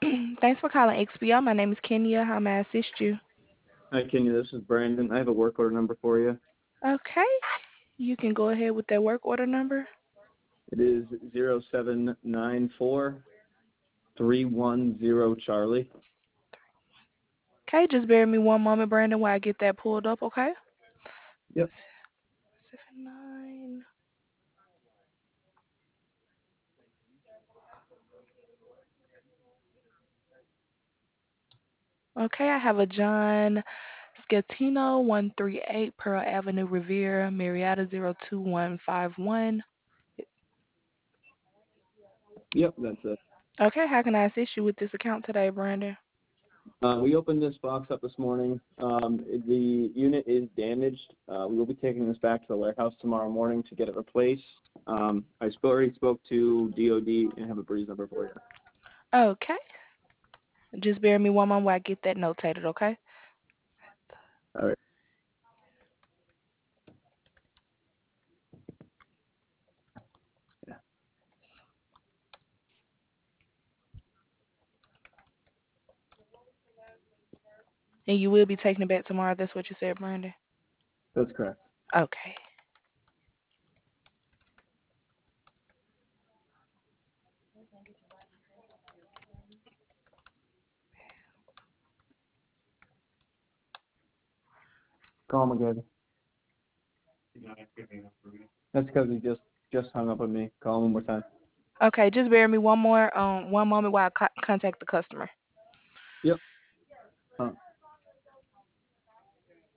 Thanks for calling XPO. My name is Kenya. How may I assist you? Hi, Kenya. This is Brandon. I have a work order number for you. Okay, you can go ahead with that work order number. It is 0794-310 Charlie. Okay, just bear with me one moment, Brandon, while I get that pulled up, okay? Yep. 79. Okay, I have a John Scatino 138 Pearl Avenue, Revere, Marietta 02151. Yep, that's it. Okay, how can I assist you with this account today, Brandon? We opened this box up this morning. The unit is damaged. We will be taking this back to the warehouse tomorrow morning to get it replaced. Already spoke to DOD and have a breeze number for you. Okay, just bear with me one moment while I get that notated, okay? All right. Yeah, And you will be taking it back tomorrow. That's what you said, Brandon. that's correct. Okay. Call him again. That's because he just hung up on me. Call him one more time. Okay, just bear with me one moment while I contact the customer. Yep. Huh.